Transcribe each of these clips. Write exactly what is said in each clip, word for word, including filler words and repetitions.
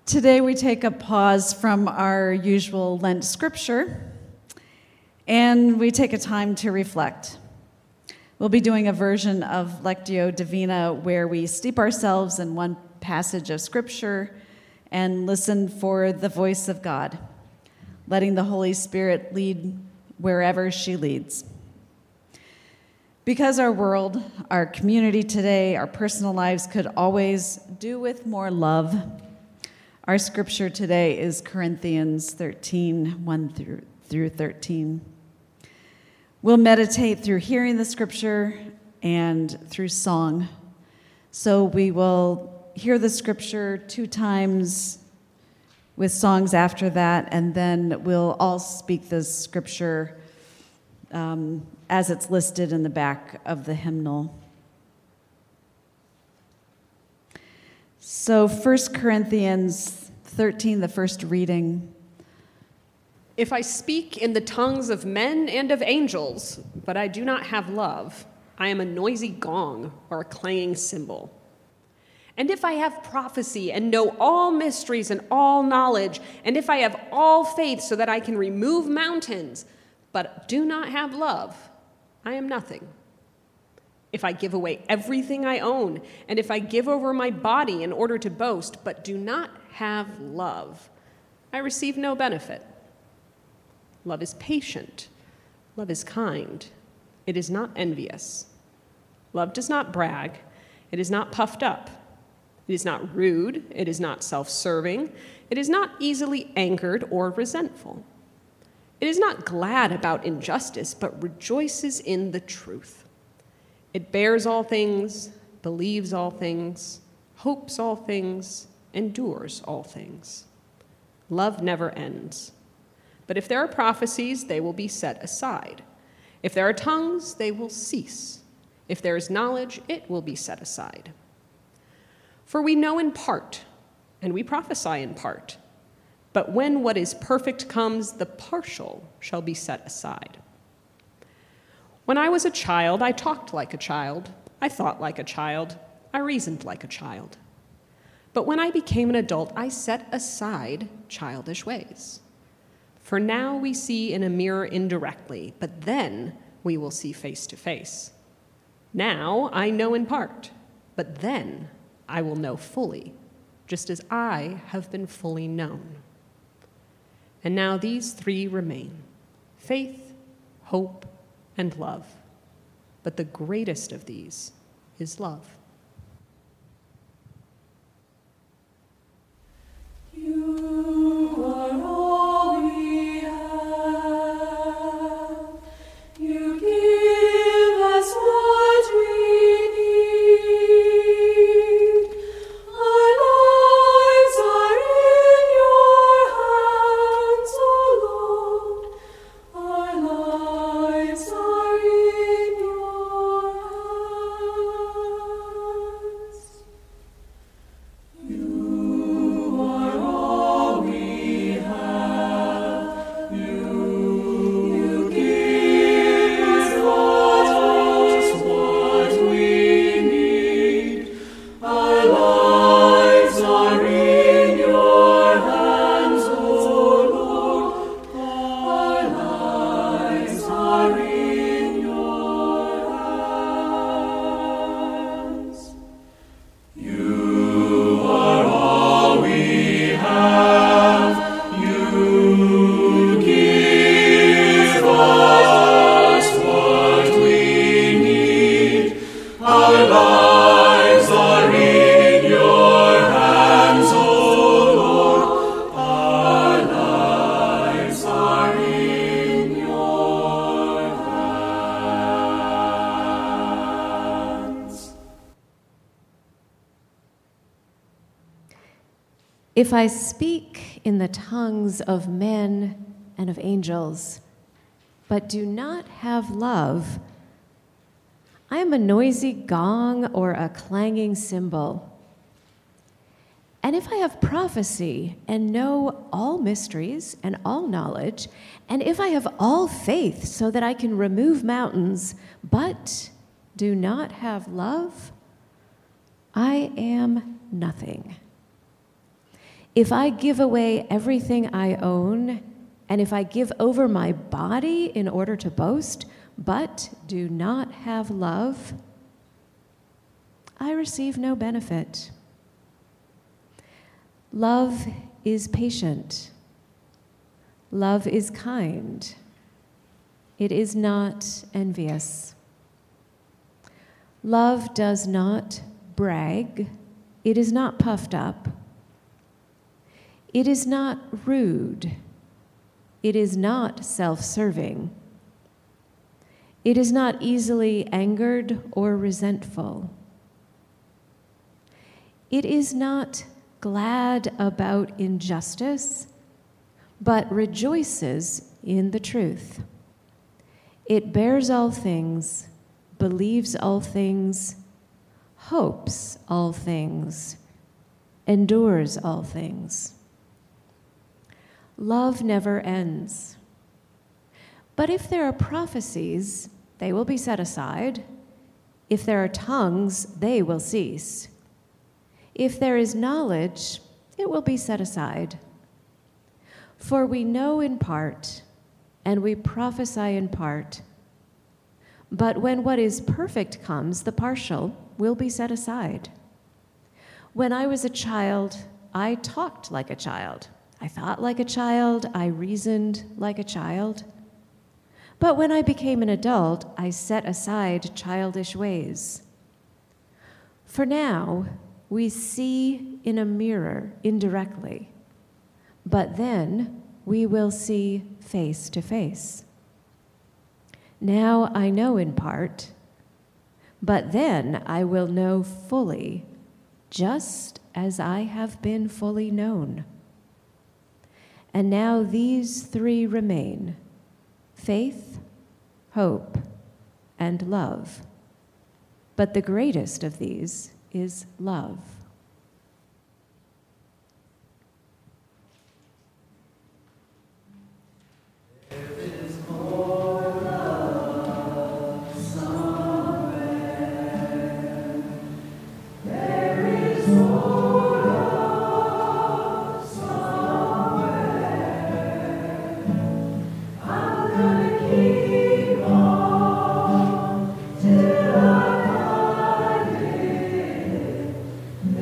Today we take a pause from our usual Lent scripture, and we take a time to reflect. We'll be doing a version of Lectio Divina where we steep ourselves in one passage of scripture and listen for the voice of God, letting the Holy Spirit lead wherever she leads. Because our world, our community today, our personal lives could always do with more love, our scripture today is Corinthians thirteen, one through, through thirteen. We'll meditate through hearing the scripture and through song. So we will hear the scripture two times with songs after that, and then we'll all speak the scripture um, as it's listed in the back of the hymnal. So First Corinthians thirteen, the first reading. If I speak in the tongues of men and of angels, but I do not have love, I am a noisy gong or a clanging cymbal. And if I have prophecy and know all mysteries and all knowledge, and if I have all faith so that I can remove mountains, but do not have love, I am nothing. If I give away everything I own, and if I give over my body in order to boast, but do not have love, I receive no benefit. Love is patient. Love is kind. It is not envious. Love does not brag. It is not puffed up. It is not rude. It is not self-serving. It is not easily angered or resentful. It is not glad about injustice, but rejoices in the truth. It bears all things, believes all things, hopes all things, endures all things. Love never ends. But if there are prophecies, they will be set aside. If there are tongues, they will cease. If there is knowledge, it will be set aside. For we know in part, and we prophesy in part. But when what is perfect comes, the partial shall be set aside. When I was a child, I talked like a child. I thought like a child. I reasoned like a child. But when I became an adult, I set aside childish ways. For now we see in a mirror indirectly, but then we will see face to face. Now I know in part, but then I will know fully, just as I have been fully known. And now these three remain: faith, hope, and love. But the greatest of these is love. You are all we have. You give us what we need. Our lives are in your hands, O Lord. Our lives are in your hands. You are all we have. You, you give us what we need. Our lives are in your hands, O Lord. Our lives are in your hands. You are all we have. You give us what we need. Our lives are in your hands, O Lord. Our lives are in your hands. If I speak in the tongues of men and of angels, but do not have love, I am a noisy gong or a clanging cymbal. And if I have prophecy and know all mysteries and all knowledge, and if I have all faith so that I can remove mountains, but do not have love, I am nothing. If I give away everything I own, and if I give over my body in order to boast, but do not have love, I receive no benefit. Love is patient. Love is kind. It is not envious. Love does not brag. It is not puffed up. It is not rude. It is not self-serving. It is not easily angered or resentful. It is not glad about injustice, but rejoices in the truth. It bears all things, believes all things, hopes all things, endures all things. Love never ends. But if there are prophecies, they will be set aside. If there are tongues, they will cease. If there is knowledge, it will be set aside. For we know in part, and we prophesy in part. But when what is perfect comes, the partial will be set aside. When I was a child, I talked like a child. I thought like a child. I reasoned like a child. But when I became an adult, I set aside childish ways. For now, we see in a mirror indirectly, but then we will see face to face. Now I know in part, but then I will know fully, just as I have been fully known. And now these three remain: faith, hope, and love. But the greatest of these is love. Till I find it.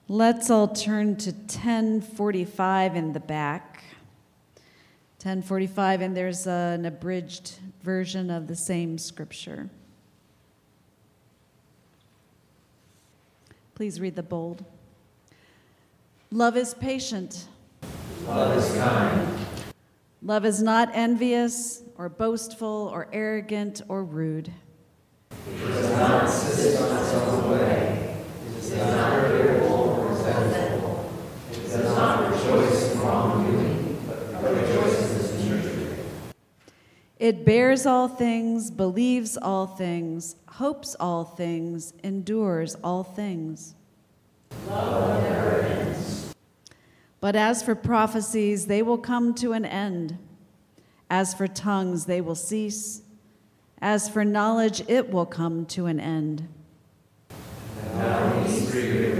Let's all turn to ten forty-five in the back. ten forty-five, and there's an abridged version of the same scripture. Please read the bold. Love is patient. Love is kind. Love is not envious or boastful or arrogant or rude. It does not insist on its own way. It is not irritable or resentful. It does not rejoice in wrongdoing, but rejoices in truth. It bears all things, believes all things, hopes all things, endures all things. Love never ends. But as for prophecies, they will come to an end. As for tongues, they will cease. As for knowledge, it will come to an end. And now these three